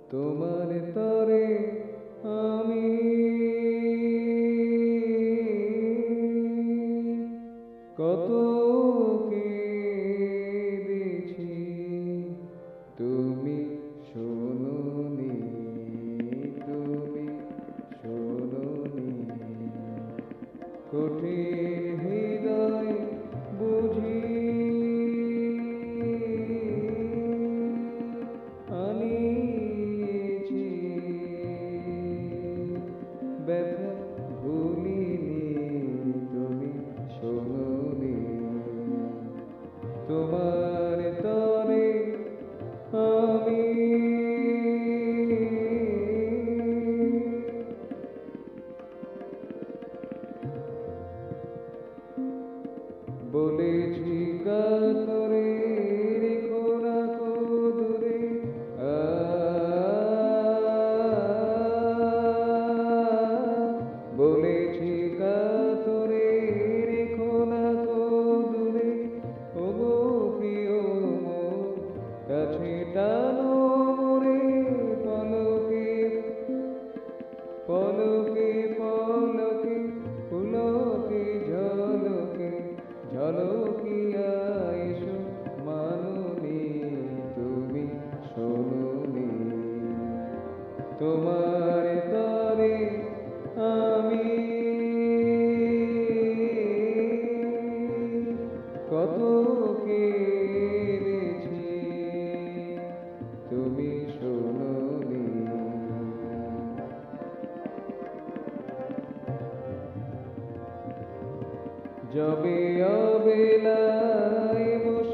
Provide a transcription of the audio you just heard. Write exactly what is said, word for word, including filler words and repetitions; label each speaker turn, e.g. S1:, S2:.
S1: তোমার তরে আমি কত কেঁদেছি, তুমি শোনোনি, তুমি শোনোনি। কঠিন হৃদয় বুঝি আনিয়েছি, ব্যথা ভুলিনি, তুমি শোনোনি। তোমার তরে আমি বলেছি কাতরে রেখো না কো দূরে, আ বলেছি কাতরে রেখো না কো দূরে, ওগো প্রিয় মোর কাছে টানো মোরে, পলকে পলকে পলকে পুলকে ঝলকে ঝলকিয়া এসো মাননি, তুমি শোনোনি। তোমার তরে আমি কত কেঁদেছি, তুমি শোনোনি। যবে অবেলায়